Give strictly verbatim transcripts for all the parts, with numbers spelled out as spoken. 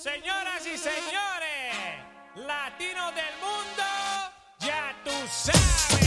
Señoras y señores, latinos del mundo, ya tú sabes.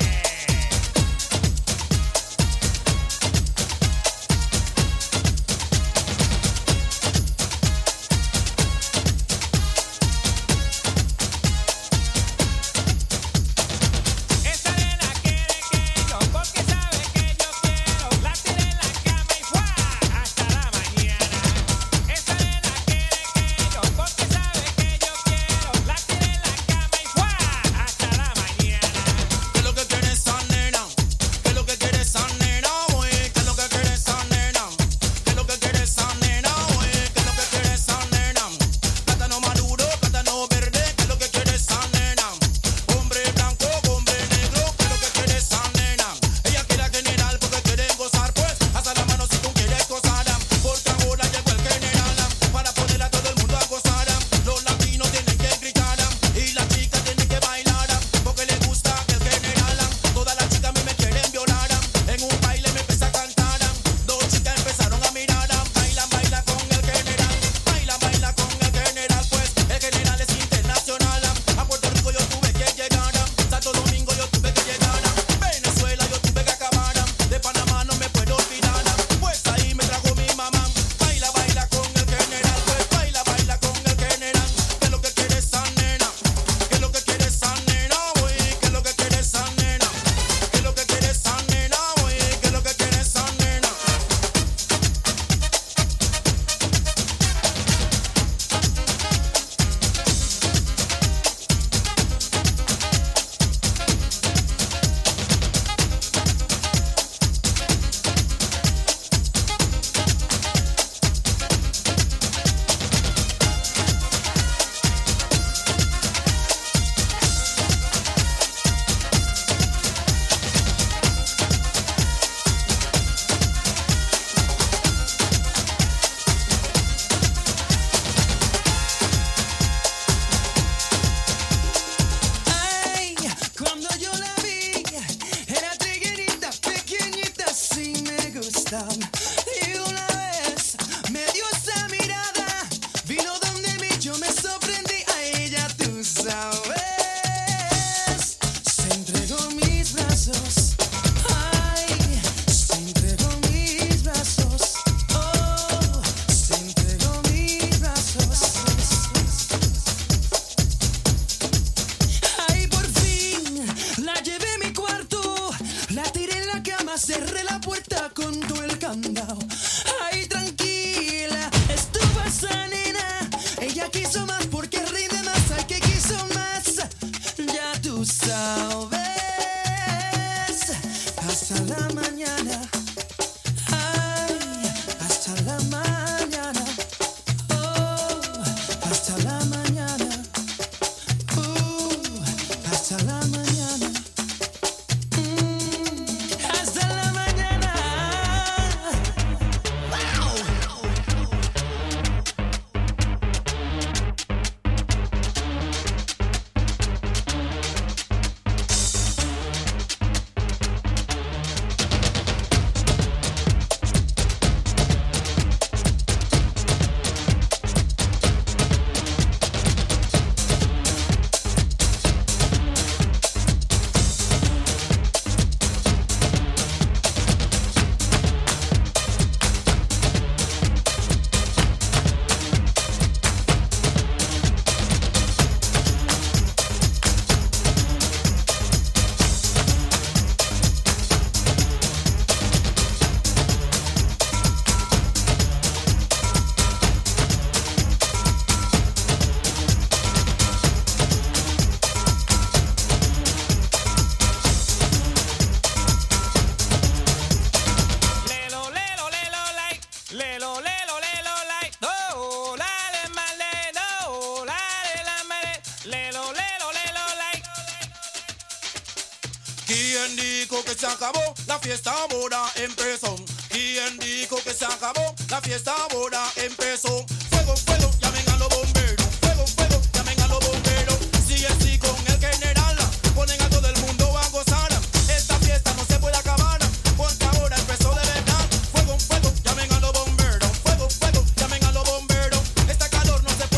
¿Quién dijo que se acabó? La fiesta ahora empezó. ¿Quién dijo que se acabó? La fiesta ahora empezó. Fuego, fuego, llamen a los bomberos. Fuego, fuego, llamen a los bomberos. Si es sí con el general, ponen a todo el mundo a gozar. Esta fiesta no se puede acabar, porque ahora empezó de verdad. Fuego, fuego, llamen a los bomberos. Fuego, fuego, llamen a los bomberos. Este calor no se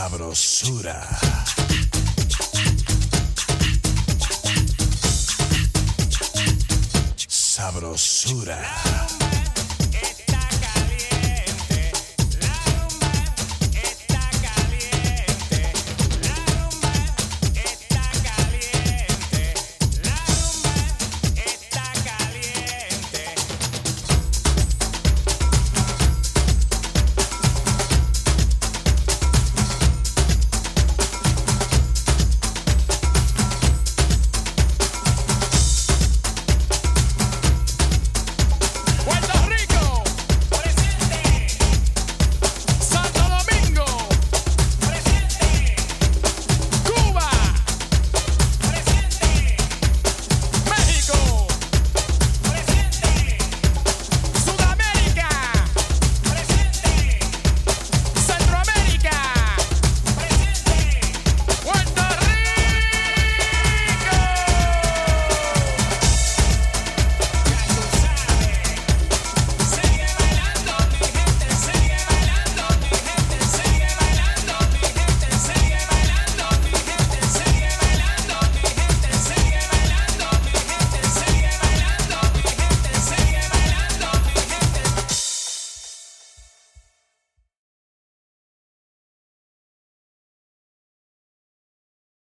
Sabrosura. Sabrosura.